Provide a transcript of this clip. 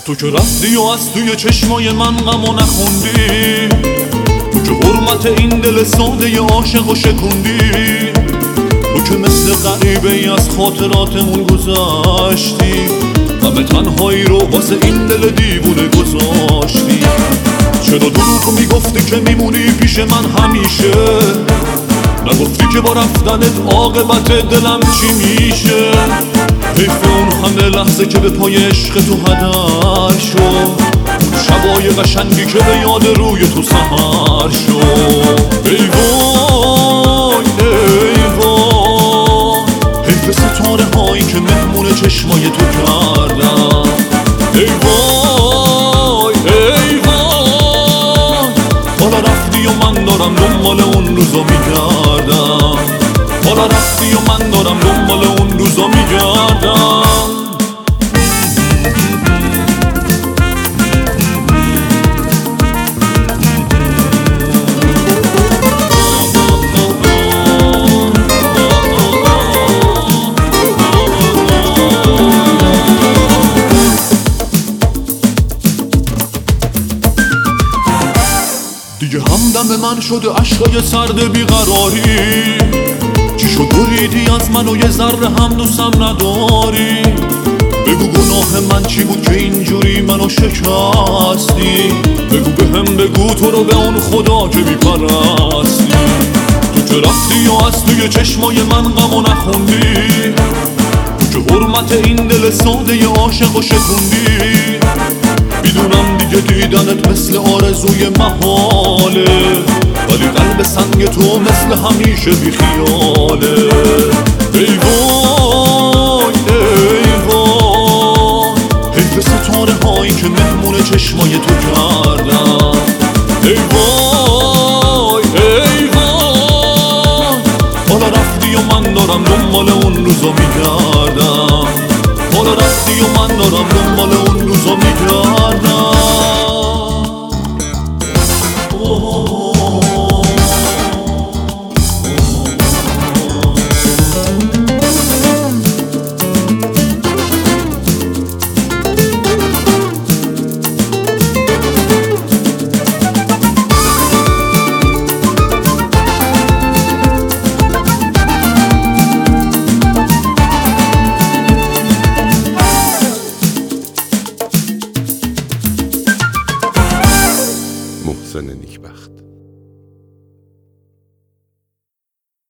تو که رفتی و از توی چشمای من غمو نخوندی، تو که حرمت این دل ساده عاشق و شکوندی، تو که مثل غریبه ای از خاطراتمون گذشتی، غم تنهایی رو واسه این دل دیوونه گذاشتی. چرا دروغ میگفتی که میمونی پیش من همیشه، نگفتی که با رفتنت عاقبت دلم چی میشه. حیف اون همه لحظه که به پای عشق تو هدر شد، شبای قشنگی که به یاد روی تو سحر شد. ای وای ای وای، حیف ستاره هایی که مهمون چشمای تو کردم. ای وای ای وای، حالا رفتی و من دارم دنبال اون روزا میگردم. حالا رفتی و من دارم دنبال اون روزا میگردم. دیگه همدم من شده عشقای سرد بیقراری، چی شد بریدی از من و یه ذره هم دوستم نداری؟ بگو گناه من چی بود که اینجوری منو شکستی؟ بگو بهم بگو تو رو به اون خدا که میپرستی. تو که رفتی و از توی چشمای من غمو نخوندی، تو که حرمت این دل ساده عاشق و شکوندی. میدونم دیگه دیدنت مثل آرزوی محاله، ولی قلب سنگ تو مثل همیشه بی خیاله. ای وای ای وای، حیف ستاره هایی که مهمون چشمای تو کردم. ای وای ای وای، حالا رفتی و من دارم دنبال اون روزا میگردم. حالا رفتی و من دارم دنبال اون روزا میگردم. محسن نیکبخت.